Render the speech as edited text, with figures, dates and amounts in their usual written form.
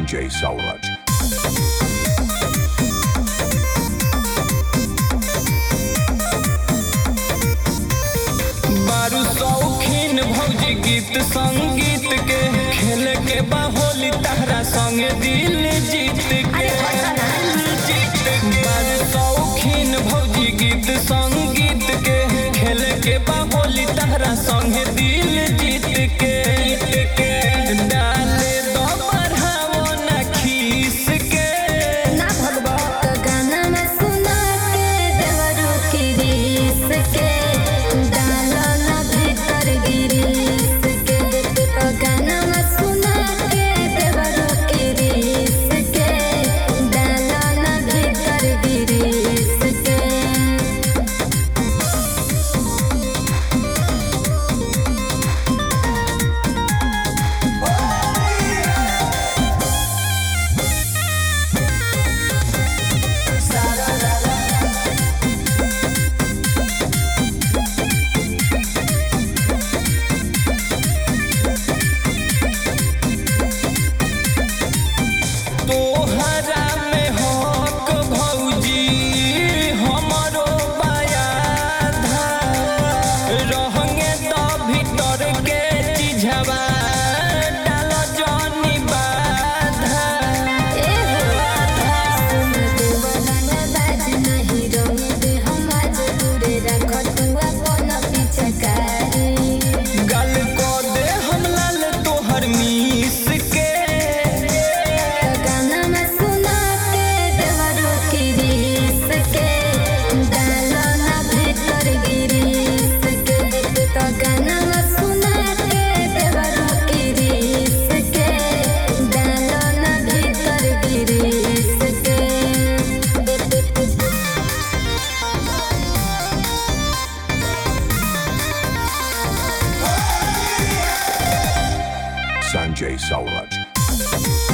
Sanjay Sauraj. बारू शौकीन भौजी गीत संगीत के खेल के बाहोली तहरा संग दिल जीत के बारू शौकीन भौजी गीत संगीत के खेल के बाहोली तहरा संग दिल जीत के डाले दो बढ़ावो ना खीस के ना भगवत गाना में सुना के देवरू की रीस के डालो ना भीतर गिरीस के गाना में सुना के देवरू की रीस के डालो ना भीतर गिरीस के तोहरा में हक भौजी हमरो बायाधा रहंगे तो भीतर के चिझवा डाल जनी बाधा ए हो सुन देवला ना बाज नहीं रोई दे हम आज दूरे रख तू अपन पिछकारी गल को दे हम लाल तोहर मीस के गाना में सुना के देवरू की रीस के डालो ना भीतर गिरीस के तो गाना में सुना के देवरू की रीस के डालो ना भीतर गिरीस के Sanjay Sauraj.